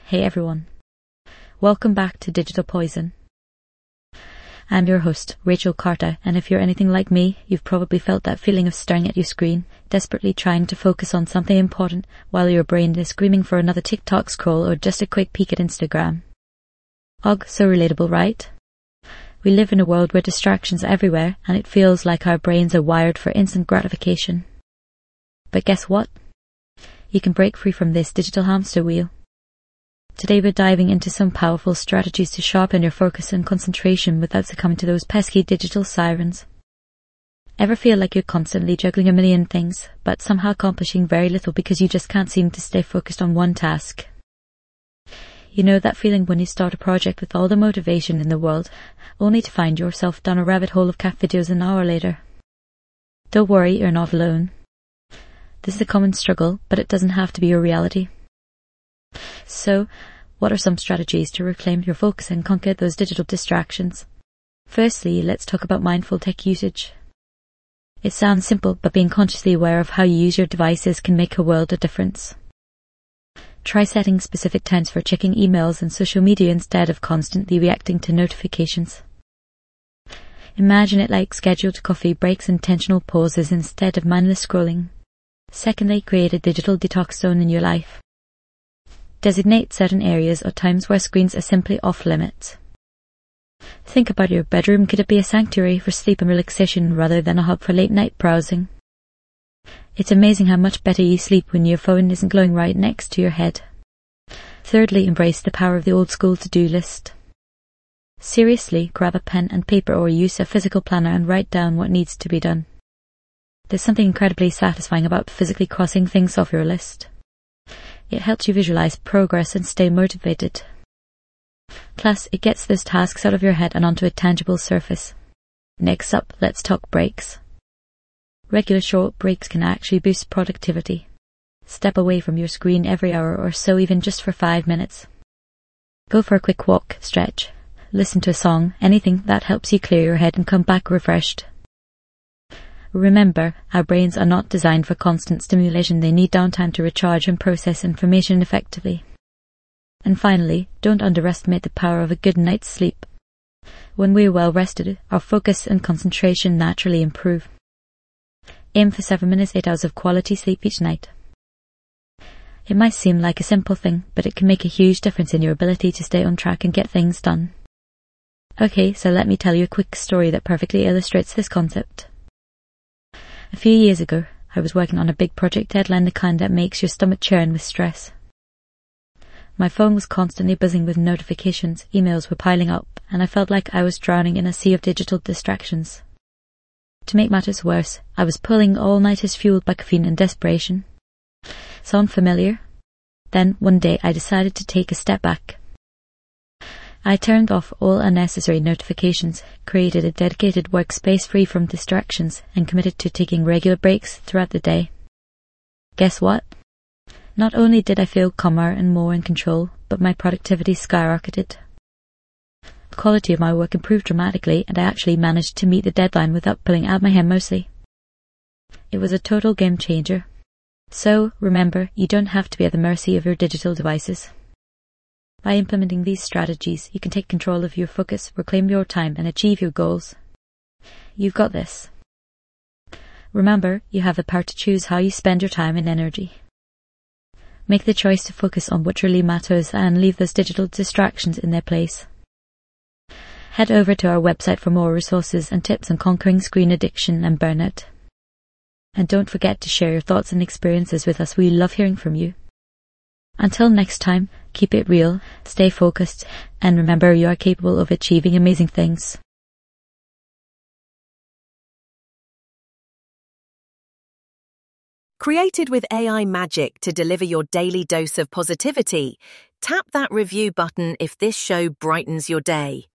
Hey everyone, welcome back to Digital Poison. I'm your host, Rachel Carter, and if you're anything like me, you've probably felt that feeling of staring at your screen, desperately trying to focus on something important while your brain is screaming for another TikTok scroll or just a quick peek at Instagram. Ugh, so relatable, right? We live in a world where distractions are everywhere, and it feels like our brains are wired for instant gratification. But guess what? You can break free from this digital hamster wheel. Today we're diving into some powerful strategies to sharpen your focus and concentration without succumbing to those pesky digital sirens. Ever feel like you're constantly juggling a million things, but somehow accomplishing very little because you just can't seem to stay focused on one task? You know that feeling when you start a project with all the motivation in the world, only to find yourself down a rabbit hole of cat videos an hour later? Don't worry, you're not alone. This is a common struggle, but it doesn't have to be your reality. So, what are some strategies to reclaim your focus and conquer those digital distractions? Firstly, let's talk about mindful tech usage. It sounds simple, but being consciously aware of how you use your devices can make a world of difference. Try setting specific times for checking emails and social media instead of constantly reacting to notifications. Imagine it like scheduled coffee breaks, intentional pauses instead of mindless scrolling. Secondly, create a digital detox zone in your life. Designate certain areas or times where screens are simply off limits. Think about your bedroom. Could it be a sanctuary for sleep and relaxation rather than a hub for late night browsing? It's amazing how much better you sleep when your phone isn't glowing right next to your head. Thirdly, embrace the power of the old school to-do list. Seriously, grab a pen and paper or use a physical planner and write down what needs to be done. There's something incredibly satisfying about physically crossing things off your list. It helps you visualize progress and stay motivated. Plus, it gets those tasks out of your head and onto a tangible surface. Next up, let's talk breaks. Regular short breaks can actually boost productivity. Step away from your screen every hour or so, even just for 5 minutes. Go for a quick walk, stretch, listen to a song, anything that helps you clear your head and come back refreshed. Remember, our brains are not designed for constant stimulation. They need downtime to recharge and process information effectively. And finally, don't underestimate the power of a good night's sleep. When we're well rested, our focus and concentration naturally improve. Aim for 7 minutes, 8 hours of quality sleep each night. It might seem like a simple thing, but it can make a huge difference in your ability to stay on track and get things done. Okay, so let me tell you a quick story that perfectly illustrates this concept. A few years ago, I was working on a big project deadline, the kind that makes your stomach churn with stress. My phone was constantly buzzing with notifications, emails were piling up, and I felt like I was drowning in a sea of digital distractions. To make matters worse, I was pulling all-nighters fueled by caffeine and desperation. Sound familiar? Then, one day, I decided to take a step back. I turned off all unnecessary notifications, created a dedicated workspace free from distractions, and committed to taking regular breaks throughout the day. Guess what? Not only did I feel calmer and more in control, but my productivity skyrocketed. The quality of my work improved dramatically, and I actually managed to meet the deadline without pulling out my hair mostly. It was a total game changer. So, remember, you don't have to be at the mercy of your digital devices. By implementing these strategies, you can take control of your focus, reclaim your time, and achieve your goals. You've got this. Remember, you have the power to choose how you spend your time and energy. Make the choice to focus on what really matters and leave those digital distractions in their place. Head over to our website for more resources and tips on conquering screen addiction and burnout. And don't forget to share your thoughts and experiences with us. We love hearing from you. Until next time, keep it real, stay focused, and remember you are capable of achieving amazing things. Created with AI magic to deliver your daily dose of positivity, tap that review button if this show brightens your day.